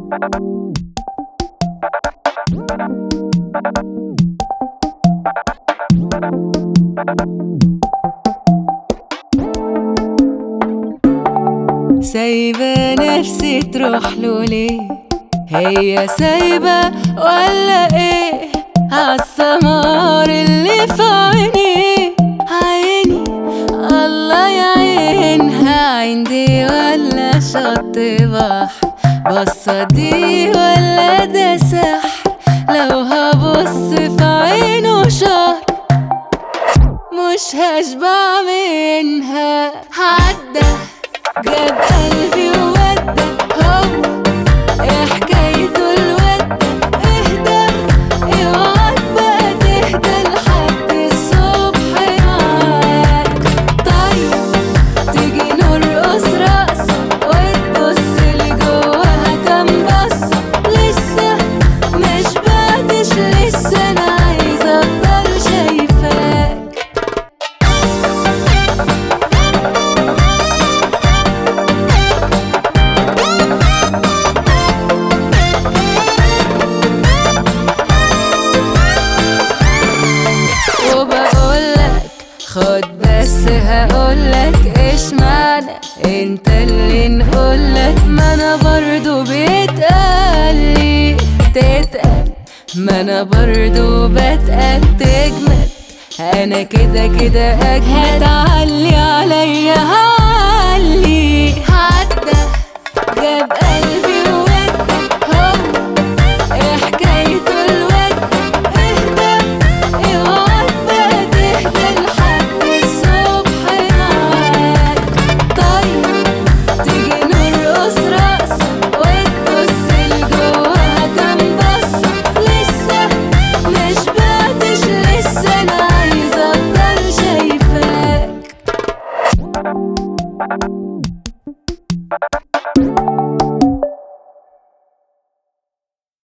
سايبة نفسي تروح له ليه؟ هي سايبة ولا ايه؟ عالسمار اللي في عيني عيني الله يعينها، عندي ولا شط بحر؟ بصة دي ولا ده سحر؟ لو هبص في عينه شهر مش هشبع منها. عدى جاب قلبي وودى، هو ايه حكايته الودى؟ اهدى اوعاك بقى تهدى لحد الصبح معاك. طيب تيجي نرقص رقصة وتبص لجواها كام بصة؟ لسه مش بعدش، لسه انا عايزة افضل شايفاك. وبقولك خد بس هقولك ايش معنى انت اللي نقولك، ما انا برضو بيتقالي تتقل، ما انا برضو بتقل تجمل، انا كده كده اجمل. هتعلي عليا هعلي